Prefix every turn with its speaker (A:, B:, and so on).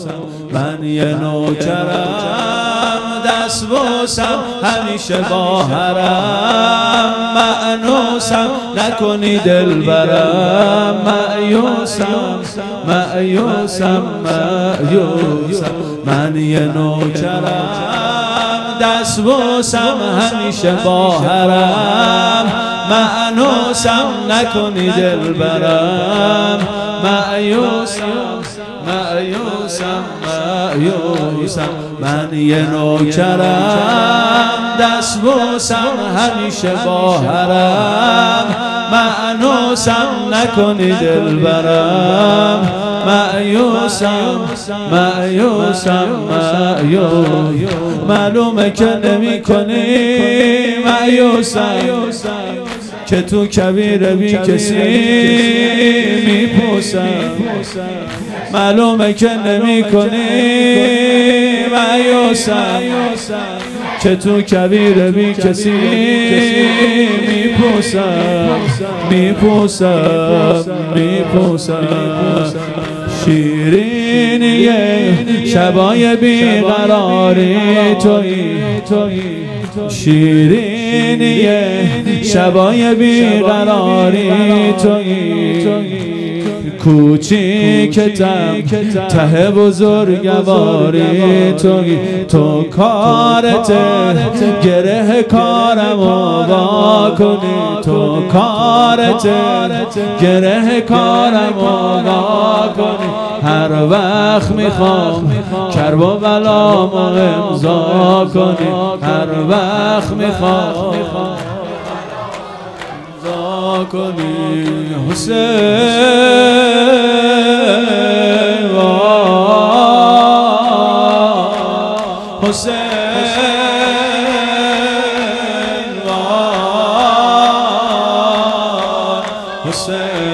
A: من یه نوکرم دست بوسم همیشه با حرم مأنوسم نکنی دلبرم مأیوسم مأیوسم مأیوسم من یه نوکرم دست بوسم همیشه با حرم مأنوسم نکنی دلبرم مأیوسم مأیوسم مأیوسم من یه نوکرم دست بوسم همیشه با حرم مأنوسم نکنی دلبرم مأیوسم مأیوسم مأیوسم معلومه که نمی کنی مأیوسم که تو کویر بی کسی میپوسم معلومه که نمی کنی مأیوسم که تو کویر بی کسی میپوسم میپوسم میپوسم شیرینیه شبای بیقراری تویی شیرینیه شبای بیقراری تویی کوچیکتم ته بزرگواری تویی تو کارت گره کارمو وا کنی تو کارت گره کارمو وا کنی هر وقت میخوام کرب و بلامو امضا کنی هر وقت میخوام امضا کنی حسین حسین حسین